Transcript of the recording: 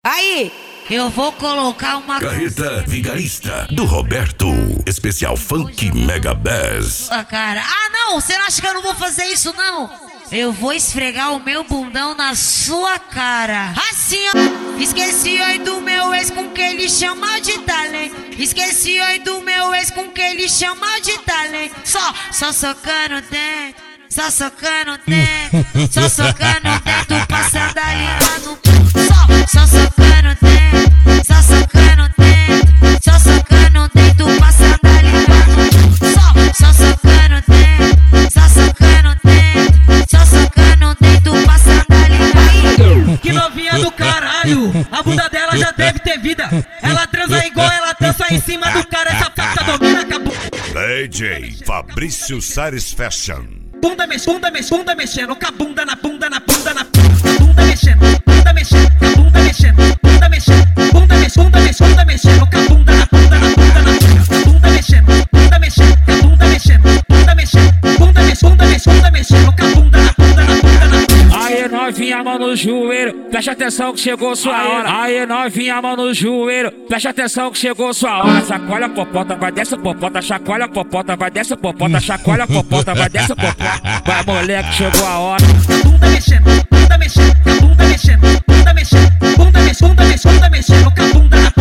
Aí, eu vou colocar uma Carreta Vigarista do Roberto, especial Funk Mega Bass. cara. Ah, não, você não acha que eu não vou fazer isso, não? Eu vou esfregar o meu bundão na sua cara. Assim, ó. Esqueci oi do meu ex com que ele chama de talento. Esqueci oi do meu ex com que ele chama de talento. Só socando dentro, só socando dentro, só socando dentro, passando a língua no só socando dentro, só socando dentro, só socando dentro, passando a língua no só socando dentro, só socando dentro, só socando dentro, passando a língua. Que novinha do caralho, a bunda dela já deve ter vida. Ela transa igual ela dança em cima do cara, essa fata domina com a DJ Fabrício Sares Fashion. bunda mexendo, com a bunda na bunda na bunda na bunda mexendo, com a bunda mexendo, bunda mexendo, bunda mexendo, com a bunda na bunda na bunda na bunda mexendo, bunda mexendo, com a bunda mexendo, bunda mexendo, bunda mexendo, com a bunda na bunda na bunda na bunda. Aí novinha, mão no joelho, preste atenção que chegou sua hora. Aí novinha, mão no joelho, preste atenção que chegou sua hora. Chacoalha a popota, vai dessa popota, chacoalha a popota, vai dessa popota, chacoalha a popota, vai dessa popota. Vai moleque, chegou a hora. Bunda mexendo, bunda mexendo, bunda mexendo, bunda mexendo, bunda mexendo, com a bunda na